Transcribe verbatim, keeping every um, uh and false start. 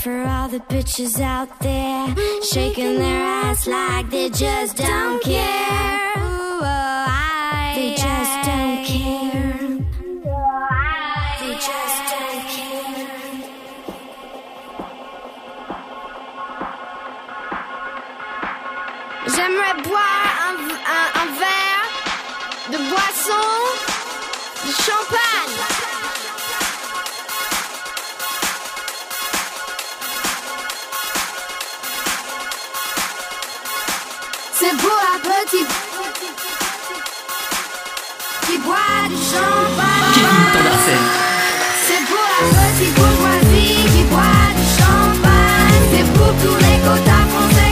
for all the bitches out there shaking their ass like they just don't care. Ooh, oh, I, they just don't care. They just don't care. J'aimerais boire un, un, un verre de boisson, de champagne. C'est pour la petite qui boit du champagne. C'est pour la petite bourgeoisie qui boit du champagne. C'est pour tous les quotas français.